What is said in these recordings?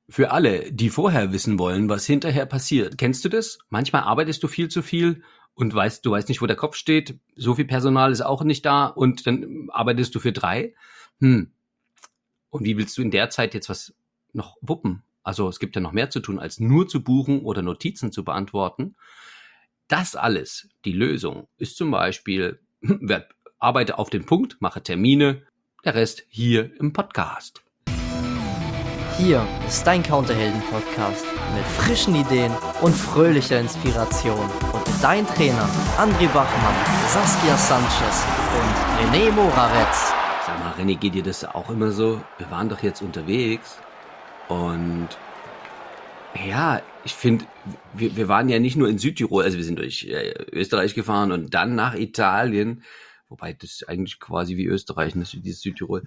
Für alle, die vorher wissen wollen, was hinterher passiert. Kennst du das? Manchmal arbeitest du viel zu viel und du weißt nicht, wo der Kopf steht. So viel Personal ist auch nicht da und dann arbeitest du für 3. Und wie willst du in der Zeit jetzt was noch wuppen? Also es gibt ja noch mehr zu tun, als nur zu buchen oder Notizen zu beantworten. Das alles, die Lösung, ist zum Beispiel, arbeite auf den Punkt, mache Termine, der Rest hier im Podcast. Hier ist dein Counterhelden-Podcast mit frischen Ideen und fröhlicher Inspiration. Und dein Trainer André Bachmann, Saskia Sanchez und René Moravetz. Sag mal, René, geht dir das auch immer so? Wir waren doch jetzt unterwegs und ja, ich finde, wir waren ja nicht nur in Südtirol, also wir sind durch Österreich gefahren und dann nach Italien, wobei das eigentlich quasi wie Österreich, ne, dieses Südtirol.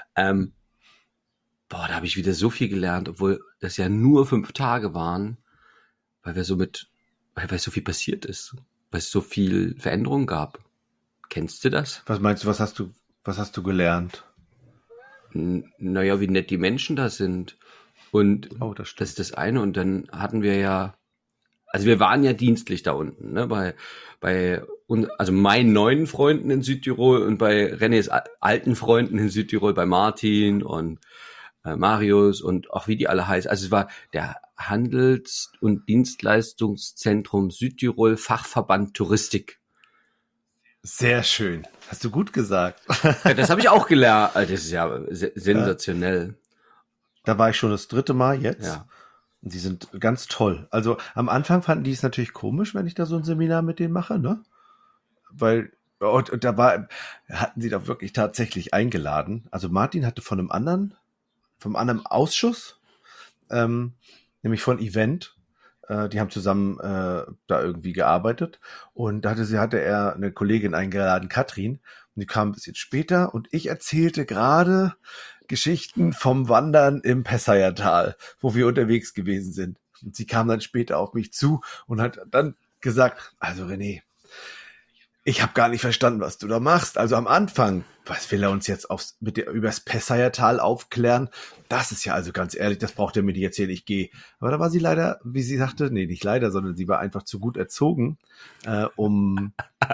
Da habe ich wieder so viel gelernt, obwohl das ja nur 5 Tage waren, weil so viel passiert ist, weil es so viel Veränderung gab. Kennst du das? Was meinst du, was hast du gelernt? Naja, wie nett die Menschen da sind. Und Das ist das eine. Und dann hatten wir also wir waren ja dienstlich da unten, ne, also meinen neuen Freunden in Südtirol und bei Renés alten Freunden in Südtirol, bei Martin und Marius und auch wie die alle heißen. Also es war der Handels- und Dienstleistungszentrum Südtirol Fachverband Touristik. Sehr schön. Hast du gut gesagt. Ja, das habe ich auch gelernt. Also das ist ja sensationell. Da war ich schon das 3. Mal jetzt. Ja. Und die sind ganz toll. Also am Anfang fanden die es natürlich komisch, wenn ich da so ein Seminar mit denen mache, ne? Weil, und hatten sie da wirklich tatsächlich eingeladen. Also Martin hatte vom anderen Ausschuss, nämlich von Event, die haben zusammen da irgendwie gearbeitet und da hatte er eine Kollegin eingeladen, Katrin, und die kam ein bisschen später und ich erzählte gerade Geschichten vom Wandern im Pessayertal, wo wir unterwegs gewesen sind. Und sie kam dann später auf mich zu und hat dann gesagt, also René, ich habe gar nicht verstanden, was du da machst. Also am Anfang, was will er uns jetzt übers Pessayertal aufklären? Das ist ja also ganz ehrlich, das braucht er mir nicht erzählen, ich gehe. Aber da war sie leider, wie sie sagte, nee, nicht leider, sondern sie war einfach zu gut erzogen, um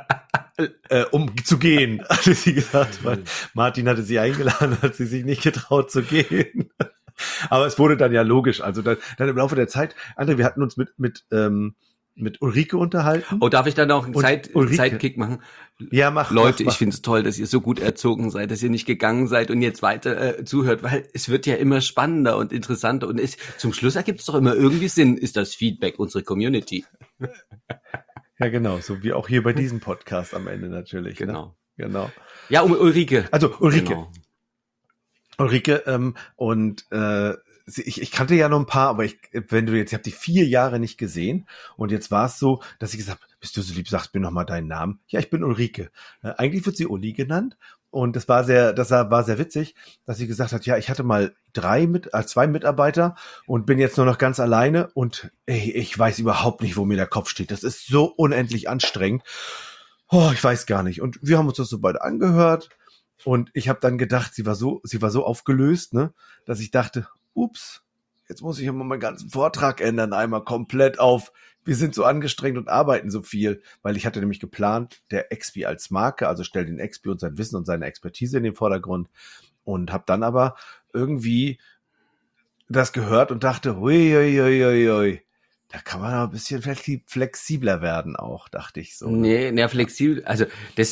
zu gehen, hatte sie gesagt. Weil Martin hatte sie eingeladen, hat sie sich nicht getraut zu gehen. Aber es wurde dann ja logisch. Also dann im Laufe der Zeit, André, wir hatten uns mit Ulrike unterhalten. Oh, darf ich dann auch einen Zeitkick machen? Ja, mach. Leute, ich finde es toll, dass ihr so gut erzogen seid, dass ihr nicht gegangen seid und jetzt weiter zuhört, weil es wird ja immer spannender und interessanter und zum Schluss ergibt es doch immer irgendwie Sinn, ist das Feedback unserer Community. Ja, genau, so wie auch hier bei diesem Podcast am Ende natürlich. Genau. Ne? Genau. Ja, um Ulrike. Also Ulrike. Genau. Ulrike, ich kannte ja noch ein paar, aber ich habe die 4 Jahre nicht gesehen und jetzt war es so, dass ich gesagt habe, bist du so lieb, sagst mir noch mal deinen Namen. Ja, ich bin Ulrike. Eigentlich wird sie Uli genannt und das war sehr witzig, dass sie gesagt hat, ja, ich hatte mal 2 Mitarbeiter und bin jetzt nur noch ganz alleine und ich weiß überhaupt nicht, wo mir der Kopf steht. Das ist so unendlich anstrengend. Oh, ich weiß gar nicht. Und wir haben uns das so beide angehört und ich habe dann gedacht, sie war so aufgelöst, ne, dass ich dachte, ups, jetzt muss ich immer meinen ganzen Vortrag ändern, einmal komplett auf, wir sind so angestrengt und arbeiten so viel, weil ich hatte nämlich geplant, der Expi als Marke, also stell den Expi und sein Wissen und seine Expertise in den Vordergrund und habe dann aber irgendwie das gehört und dachte, hui, da kann man ein bisschen flexibler werden auch, dachte ich so. Nee, flexibel, also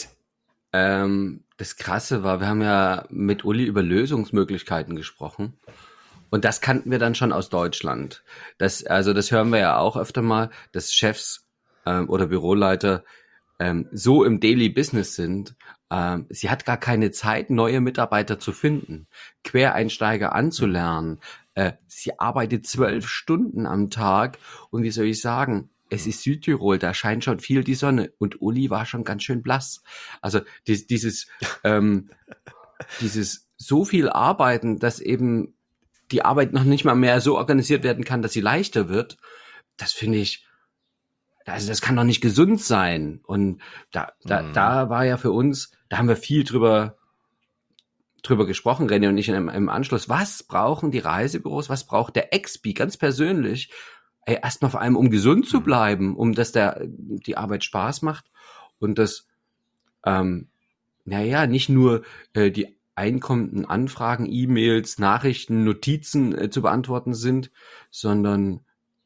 das Krasse war, wir haben ja mit Uli über Lösungsmöglichkeiten gesprochen. Und das kannten wir dann schon aus Deutschland. Das hören wir ja auch öfter mal, dass Chefs oder Büroleiter so im Daily Business sind. Sie hat gar keine Zeit, neue Mitarbeiter zu finden, Quereinsteiger anzulernen. Sie arbeitet 12 Stunden am Tag. Und wie soll ich sagen, es ist Südtirol, da scheint schon viel die Sonne. Und Uli war schon ganz schön blass. Also dieses so viel Arbeiten, dass eben die Arbeit noch nicht mal mehr so organisiert werden kann, dass sie leichter wird, das finde ich, also das kann doch nicht gesund sein. Und da war ja für uns, da haben wir viel drüber drüber gesprochen, René und ich im Anschluss, was brauchen die Reisebüros, was braucht der Expi ganz persönlich, erstmal vor allem, um gesund zu bleiben, dass die Arbeit Spaß macht und dass, nicht nur die einkommenden Anfragen, E-Mails, Nachrichten, Notizen zu beantworten sind, sondern,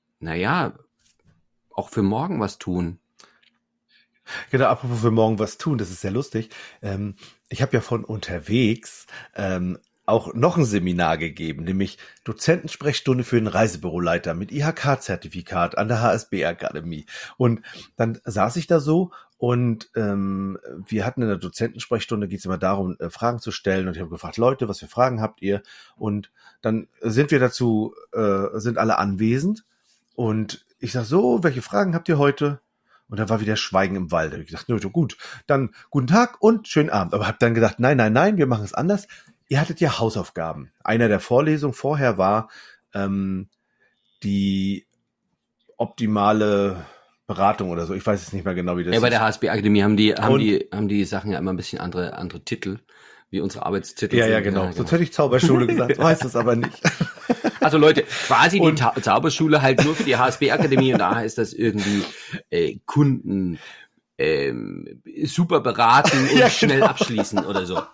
auch für morgen was tun. Genau, apropos für morgen was tun, das ist sehr lustig. Ich habe ja von unterwegs auch noch ein Seminar gegeben, nämlich Dozentensprechstunde für den Reisebüroleiter mit IHK-Zertifikat an der HSB-Akademie. Und dann saß ich da so und wir hatten in der Dozentensprechstunde, geht es immer darum, Fragen zu stellen. Und ich habe gefragt, Leute, was für Fragen habt ihr? Und dann sind alle anwesend. Und ich sage so, welche Fragen habt ihr heute? Und dann war wieder Schweigen im Wald. Da habe ich gesagt, gut, dann guten Tag und schönen Abend. Aber habe dann gedacht, nein, wir machen es anders. Ihr hattet ja Hausaufgaben. Einer der Vorlesungen vorher war die optimale Beratung oder so. Ich weiß es nicht mehr genau, wie das ist. Bei der HSB-Akademie haben die Sachen ja immer ein bisschen andere Titel, wie unsere Arbeitstitel. Ja, genau. Sonst hätte ich Zauberschule gesagt, weiß es aber nicht. Also Leute, quasi die Zauberschule halt nur für die HSB-Akademie und da heißt das irgendwie Kunden super beraten und schnell abschließen oder so.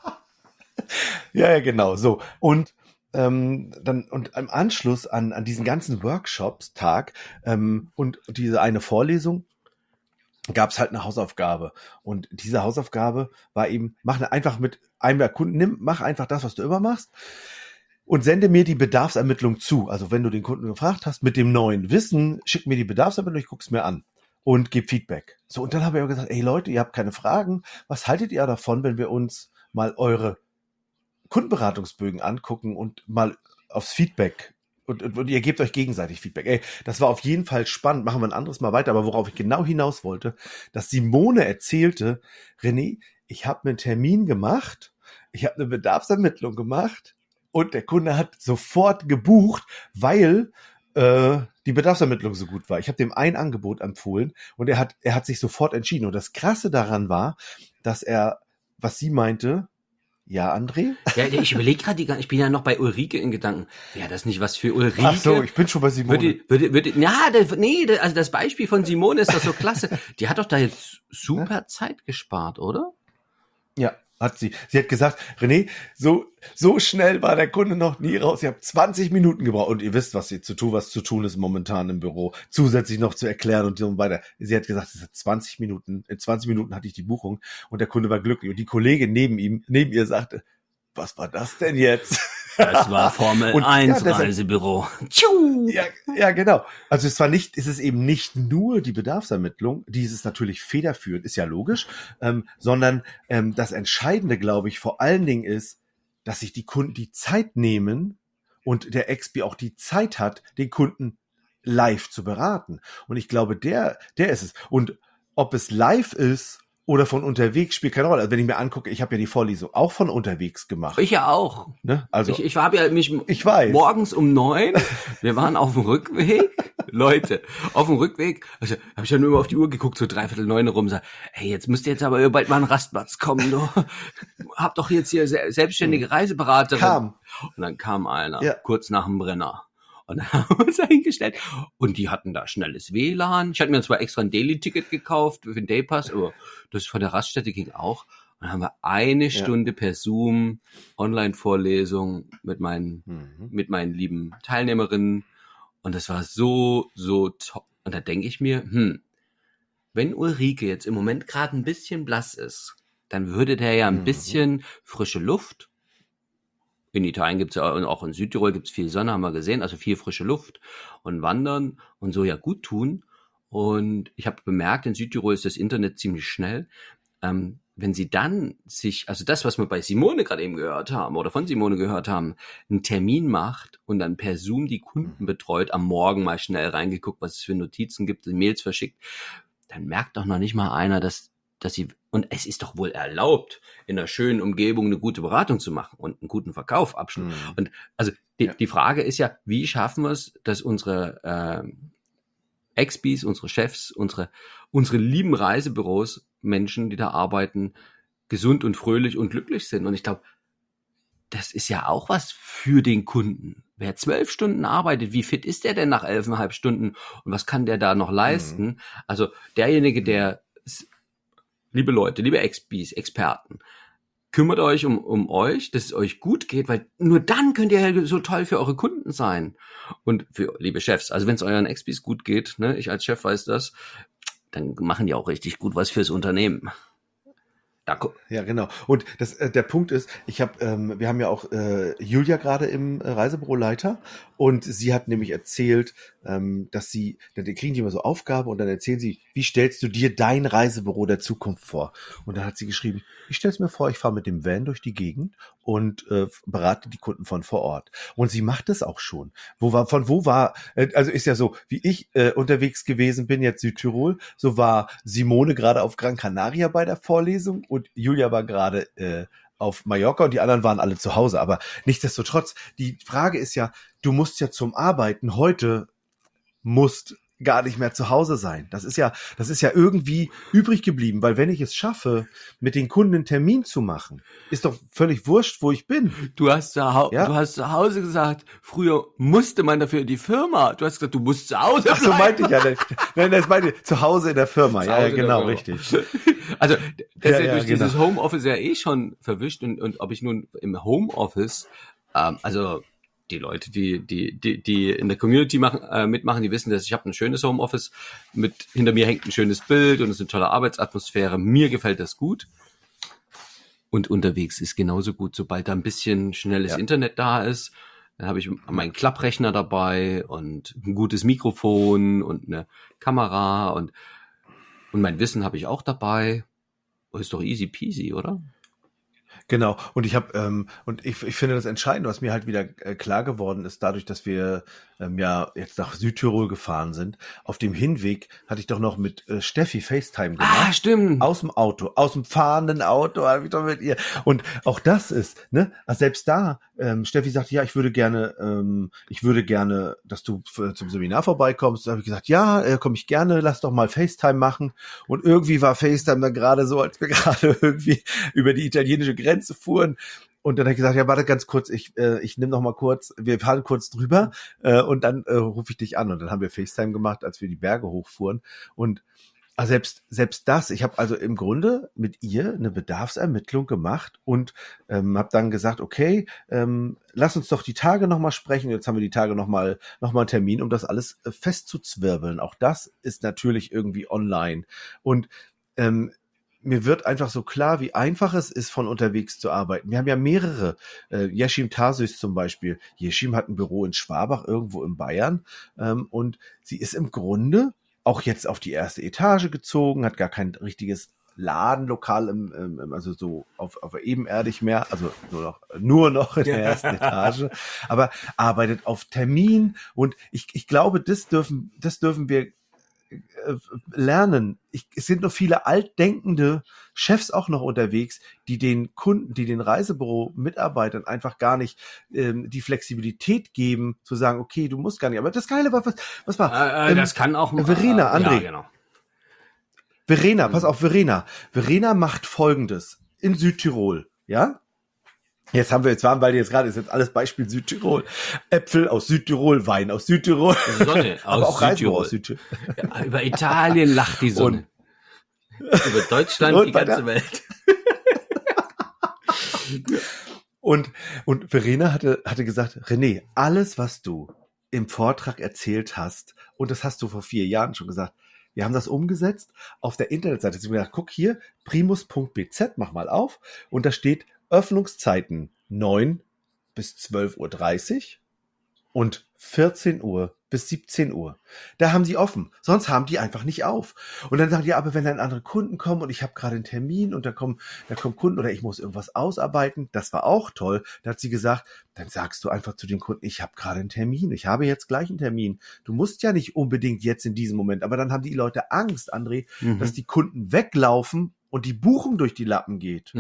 Ja, genau, so. Und dann und im Anschluss an diesen ganzen Workshops-Tag und diese eine Vorlesung gab es halt eine Hausaufgabe. Und diese Hausaufgabe war eben, mach einfach mit einem der Kunden, mach einfach das, was du immer machst. Und sende mir die Bedarfsermittlung zu. Also wenn du den Kunden gefragt hast, mit dem neuen Wissen, schick mir die Bedarfsermittlung, ich guck's mir an und gib Feedback. So, und dann habe ich aber gesagt, ey Leute, ihr habt keine Fragen. Was haltet ihr davon, wenn wir uns mal eure Kundenberatungsbögen angucken und mal aufs Feedback und ihr gebt euch gegenseitig Feedback. Ey, das war auf jeden Fall spannend. Machen wir ein anderes Mal weiter. Aber worauf ich genau hinaus wollte, dass Simone erzählte, René, ich habe einen Termin gemacht, ich habe eine Bedarfsermittlung gemacht, und der Kunde hat sofort gebucht, weil die Bedarfsermittlung so gut war. Ich habe dem ein Angebot empfohlen und er hat sich sofort entschieden. Und das Krasse daran war, dass was sie meinte, ja, André? Ja, ich überlege gerade, ich bin ja noch bei Ulrike in Gedanken. Wäre das nicht was für Ulrike? Ach so, ich bin schon bei Simone. Also das Beispiel von Simone ist doch so klasse. Die hat doch da jetzt super Zeit gespart, oder? Ja. Hat sie. Sie hat gesagt, René, so schnell war der Kunde noch nie raus. Ich habe 20 Minuten gebraucht. Und ihr wisst, was zu tun ist momentan im Büro. Zusätzlich noch zu erklären und so weiter. Sie hat gesagt, es hat 20 Minuten. In 20 Minuten hatte ich die Buchung und der Kunde war glücklich. Und die Kollegin neben ihr sagte, was war das denn jetzt? Das war Formel 1 Reisebüro. Ja, genau. Also es ist eben nicht nur die Bedarfsermittlung, die ist natürlich federführend, ist ja logisch, sondern das Entscheidende, glaube ich, vor allen Dingen ist, dass sich die Kunden die Zeit nehmen und der Expi auch die Zeit hat, den Kunden live zu beraten. Und ich glaube, der ist es. Und ob es live ist oder von unterwegs, spielt keine Rolle. Also wenn ich mir angucke, ich habe ja die Vorlesung auch von unterwegs gemacht. Ich ja auch. Ne? Also ich habe ja mich morgens um 9, wir waren auf dem Rückweg, Leute, auf dem Rückweg, also habe ich ja nur auf die Uhr geguckt, so 8:45 rum, sag, hey, jetzt müsst ihr aber bald mal einen Rastplatz kommen, du habt doch jetzt hier selbstständige Reiseberaterin. Und dann kam einer, kurz nach dem Brenner. Und dann haben wir uns eingestellt. Und die hatten da schnelles WLAN. Ich hatte mir zwar extra ein Daily-Ticket gekauft für den Daypass, aber das von der Raststätte ging auch. Und dann haben wir eine Stunde per Zoom Online-Vorlesung mit meinen lieben Teilnehmerinnen. Und das war so toll. Und da denke ich mir, wenn Ulrike jetzt im Moment gerade ein bisschen blass ist, dann würde der ja ein bisschen frische Luft. In Italien gibt's ja, und auch in Südtirol gibt's viel Sonne, haben wir gesehen, also viel frische Luft und Wandern und so ja gut tun. Und ich habe bemerkt, in Südtirol ist das Internet ziemlich schnell. Wenn sie dann also das, was wir bei Simone gerade eben gehört haben oder von Simone gehört haben, einen Termin macht und dann per Zoom die Kunden betreut, am Morgen mal schnell reingeguckt, was es für Notizen gibt, Mails verschickt, dann merkt doch noch nicht mal einer, dass sie, und es ist doch wohl erlaubt, in einer schönen Umgebung eine gute Beratung zu machen und einen guten Verkauf abschließen. Und also die Frage ist ja, wie schaffen wir es, dass unsere Expis, unsere Chefs, unsere lieben Reisebüros, Menschen, die da arbeiten, gesund und fröhlich und glücklich sind. Und ich glaube, das ist ja auch was für den Kunden. Wer 12 Stunden arbeitet, wie fit ist der denn nach 11,5 Stunden und was kann der da noch leisten? Also derjenige, der, liebe Leute, liebe XPs, Experten, kümmert euch um euch, dass es euch gut geht, weil nur dann könnt ihr ja so toll für eure Kunden sein. Und für liebe Chefs, also wenn es euren XPs gut geht, ne, ich als Chef weiß das, dann machen die auch richtig gut was fürs Unternehmen. Ja, genau. Und der Punkt ist, wir haben ja auch Julia gerade im Reisebüroleiter und sie hat nämlich erzählt, dass dann kriegen die immer so Aufgaben und dann erzählen sie, wie stellst du dir dein Reisebüro der Zukunft vor? Und dann hat sie geschrieben, ich stelle es mir vor, ich fahre mit dem Van durch die Gegend und berate die Kunden von vor Ort. Und sie macht es auch schon. Also ist ja so, wie ich unterwegs gewesen bin, jetzt Südtirol, so war Simone gerade auf Gran Canaria bei der Vorlesung und Julia war gerade auf Mallorca und die anderen waren alle zu Hause. Aber nichtsdestotrotz, die Frage ist ja, du musst ja zum Arbeiten heute musst gar nicht mehr zu Hause sein. Das ist ja irgendwie übrig geblieben, weil wenn ich es schaffe, mit den Kunden einen Termin zu machen, ist doch völlig wurscht, wo ich bin. Du hast zu Hause gesagt, früher musste man dafür in die Firma. Du hast gesagt, du musst zu Hause bleiben. Ach so meinte ich ja. Nein, das meinte ich, zu Hause in der Firma. Ja, genau, richtig. Also, das ist ja durch genau. dieses Homeoffice ja eh schon verwischt und ob ich nun im Homeoffice, also die Leute, die in der Community mitmachen, die wissen, dass ich habe ein schönes Homeoffice, hinter mir hängt ein schönes Bild und es ist eine tolle Arbeitsatmosphäre. Mir gefällt das gut. Und unterwegs ist genauso gut, sobald da ein bisschen schnelles Internet da ist. Dann habe ich meinen Klapprechner dabei und ein gutes Mikrofon und eine Kamera und mein Wissen habe ich auch dabei. Ist doch easy peasy, oder? Genau. Und ich finde das Entscheidende, was mir halt wieder klar geworden ist, dadurch, dass wir ja jetzt nach Südtirol gefahren sind. Auf dem Hinweg hatte ich doch noch mit Steffi FaceTime gemacht. Ah, stimmt. Aus dem Auto, aus dem fahrenden Auto habe ich doch mit ihr. Und auch das ist, ne, also selbst da, Steffi sagt, ja, ich würde gerne, dass du zum Seminar vorbeikommst. Da habe ich gesagt, ja, komme ich gerne, lass doch mal FaceTime machen. Und irgendwie war FaceTime dann gerade so, als wir gerade irgendwie über die italienische Grenze fuhren. Und dann habe ich gesagt, ja, warte ganz kurz, ich nehme noch mal kurz, wir fahren kurz drüber und dann rufe ich dich an. Und dann haben wir FaceTime gemacht, als wir die Berge hochfuhren. Und also selbst das, ich habe also im Grunde mit ihr eine Bedarfsermittlung gemacht und habe dann gesagt, okay, lass uns doch die Tage noch mal sprechen. Jetzt haben wir die Tage noch mal einen Termin, um das alles festzuzwirbeln. Auch das ist natürlich irgendwie online. Und mir wird einfach so klar, wie einfach es ist, von unterwegs zu arbeiten. Wir haben ja mehrere, Yeşim Tarsüs zum Beispiel. Yeşim hat ein Büro in Schwabach, irgendwo in Bayern. Und sie ist im Grunde auch jetzt auf die erste Etage gezogen, hat gar kein richtiges Ladenlokal also so auf ebenerdig mehr, also nur noch in der ersten Etage, aber arbeitet auf Termin. Und ich glaube, das dürfen wir lernen. Es sind noch viele altdenkende Chefs auch noch unterwegs, die den Kunden, die den Reisebüro-Mitarbeitern einfach gar nicht die Flexibilität geben, zu sagen, okay, du musst gar nicht. Aber das Geile war, was war? Das kann auch Verena, André. Ja, genau. Verena, pass auf, Verena. Verena macht Folgendes in Südtirol, ja? Ist jetzt alles Beispiel Südtirol. Äpfel aus Südtirol, Wein aus Südtirol. Sonne aber aus auch Südtirol. Aus Südtirol. Ja, über Italien lacht die Sonne. Über Deutschland die ganze Welt. Und Verena hatte gesagt, René, alles, was du im Vortrag erzählt hast, und das hast du vor 4 Jahren schon gesagt, wir haben das umgesetzt auf der Internetseite. Sie haben gesagt, guck hier, primus.bz, mach mal auf, und da steht Öffnungszeiten 9 bis 12:30 Uhr und 14 Uhr bis 17 Uhr. Da haben sie offen. Sonst haben die einfach nicht auf. Und dann sagen die, aber wenn dann andere Kunden kommen und ich habe gerade einen Termin und da kommen Kunden oder ich muss irgendwas ausarbeiten, das war auch toll. Da hat sie gesagt, dann sagst du einfach zu den Kunden, ich habe gerade einen Termin. Ich habe jetzt gleich einen Termin. Du musst ja nicht unbedingt jetzt in diesem Moment. Aber dann haben die Leute Angst, André, dass die Kunden weglaufen und die Buchung durch die Lappen geht.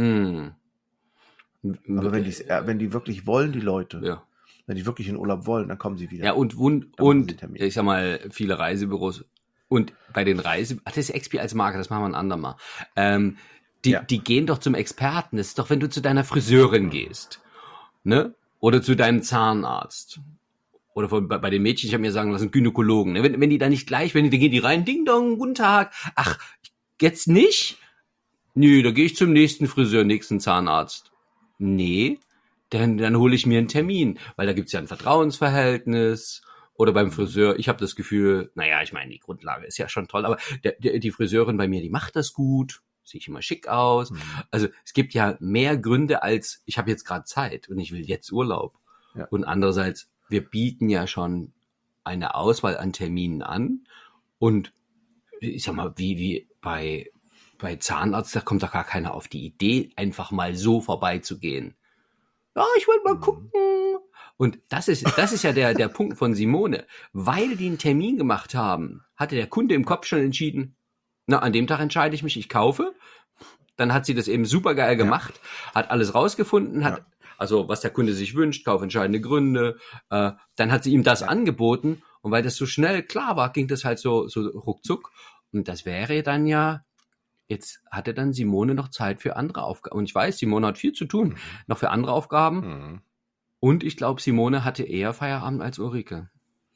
Aber wenn die wirklich wollen, die Leute, ja. Wenn die wirklich in Urlaub wollen, dann kommen sie wieder. Ja, und ich sag mal, viele Reisebüros und bei den das ist XP als Marke, das machen wir ein andermal. Die gehen doch zum Experten. Das ist doch, wenn du zu deiner Friseurin gehst ne? Oder zu deinem Zahnarzt. Oder bei den Mädchen, ich habe mir sagen lassen, Gynäkologen. Ne? Wenn die da nicht gleich, da gehen die rein, Ding Dong, guten Tag. Ach, jetzt nicht? Nö, da gehe ich zum nächsten Friseur, nächsten Zahnarzt. Nee, dann hole ich mir einen Termin, weil da gibt's ja ein Vertrauensverhältnis. Oder beim Friseur, ich habe das Gefühl, naja, ich meine, die Grundlage ist ja schon toll, aber die Friseurin bei mir, die macht das gut, sehe ich immer schick aus. Also es gibt ja mehr Gründe als, ich habe jetzt gerade Zeit und ich will jetzt Urlaub. Ja. Und andererseits, wir bieten ja schon eine Auswahl an Terminen an und ich sag mal, wie bei Zahnarzt, da kommt doch gar keiner auf die Idee, einfach mal so vorbeizugehen. Ja, ich wollte mal gucken. Und das ist ja der Punkt von Simone. Weil die einen Termin gemacht haben, hatte der Kunde im Kopf schon entschieden, na, an dem Tag entscheide ich mich, ich kaufe. Dann hat sie das eben super geil gemacht, hat alles rausgefunden, also was der Kunde sich wünscht, kaufentscheidende Gründe. Dann hat sie ihm das angeboten und weil das so schnell klar war, ging das halt so ruckzuck. Und das wäre dann ja, jetzt hatte dann Simone noch Zeit für andere Aufgaben. Und ich weiß, Simone hat viel zu tun, noch für andere Aufgaben. Und ich glaube, Simone hatte eher Feierabend als Ulrike.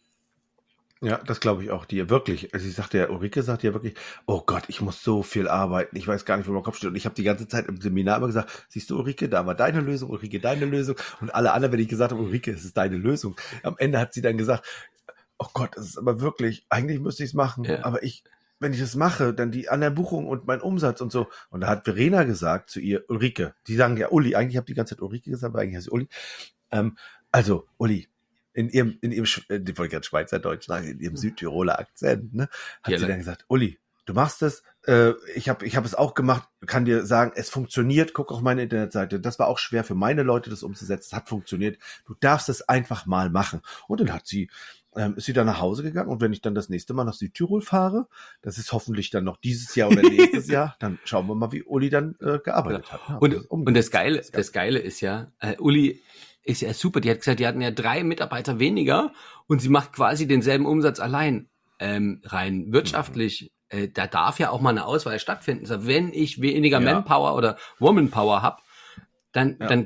Ja, das glaube ich auch. Die wirklich, also Ulrike sagt ja wirklich, oh Gott, ich muss so viel arbeiten, ich weiß gar nicht, wo mein Kopf steht. Und ich habe die ganze Zeit im Seminar immer gesagt, siehst du, Ulrike, da war deine Lösung, Ulrike, deine Lösung. Und alle anderen, wenn ich gesagt habe, Ulrike, es ist deine Lösung. Am Ende hat sie dann gesagt, oh Gott, das ist aber wirklich, eigentlich müsste ich es machen, aber wenn ich das mache, dann die anderen Buchungen und mein Umsatz und so. Und da hat Verena gesagt zu ihr, Ulrike, die sagen ja Uli, eigentlich habe ich die ganze Zeit Ulrike gesagt, aber eigentlich heißt sie Uli. Also, Uli, in ihrem, die wollte gerade Schweizerdeutsch sagen, in ihrem Südtiroler Akzent, ne, hat sie dann gesagt, Uli, du machst es, ich hab es auch gemacht, kann dir sagen, es funktioniert, guck auf meine Internetseite, das war auch schwer für meine Leute, das umzusetzen, es hat funktioniert, du darfst es einfach mal machen. Und dann ist sie dann nach Hause gegangen und wenn ich dann das nächste Mal nach Südtirol fahre, das ist hoffentlich dann noch dieses Jahr oder nächstes Jahr, dann schauen wir mal, wie Uli dann gearbeitet hat. Ja, und das Geile ist ja, Uli ist ja super, die hat gesagt, die hatten ja 3 Mitarbeiter weniger und sie macht quasi denselben Umsatz allein. Rein wirtschaftlich, da darf ja auch mal eine Auswahl stattfinden. Also wenn ich weniger Manpower oder Womanpower habe, dann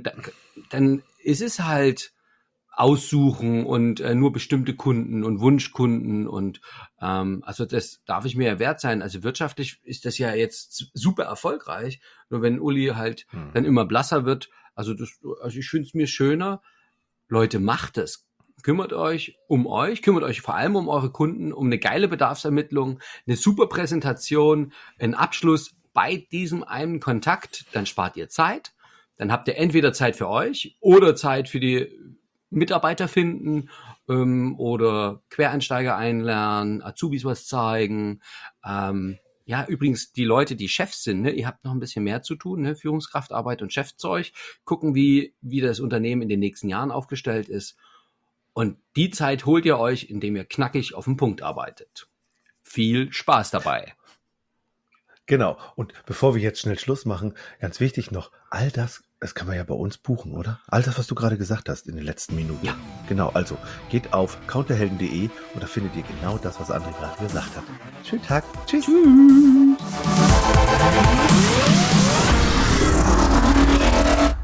ist es halt aussuchen und nur bestimmte Kunden und Wunschkunden und also das darf ich mir ja wert sein. Also wirtschaftlich ist das ja jetzt super erfolgreich. Nur wenn Uli halt dann immer blasser wird, also ich finde es mir schöner, Leute, macht es. Kümmert euch, kümmert euch vor allem um eure Kunden, um eine geile Bedarfsermittlung, eine super Präsentation, einen Abschluss bei diesem einen Kontakt, dann spart ihr Zeit, dann habt ihr entweder Zeit für euch oder Zeit für die Mitarbeiter finden oder Quereinsteiger einlernen, Azubis was zeigen. Ja, übrigens, die Leute, die Chefs sind, ne, ihr habt noch ein bisschen mehr zu tun, ne, Führungskraftarbeit und Chefzeug, gucken, wie das Unternehmen in den nächsten Jahren aufgestellt ist. Und die Zeit holt ihr euch, indem ihr knackig auf den Punkt arbeitet. Viel Spaß dabei. Genau. Und bevor wir jetzt schnell Schluss machen, ganz wichtig noch, all das kann man ja bei uns buchen, oder? All das, was du gerade gesagt hast in den letzten Minuten. Ja. Genau, also geht auf counterhelden.de und da findet ihr genau das, was André gerade gesagt hat. Schönen Tag. Tschüss. Tschüss.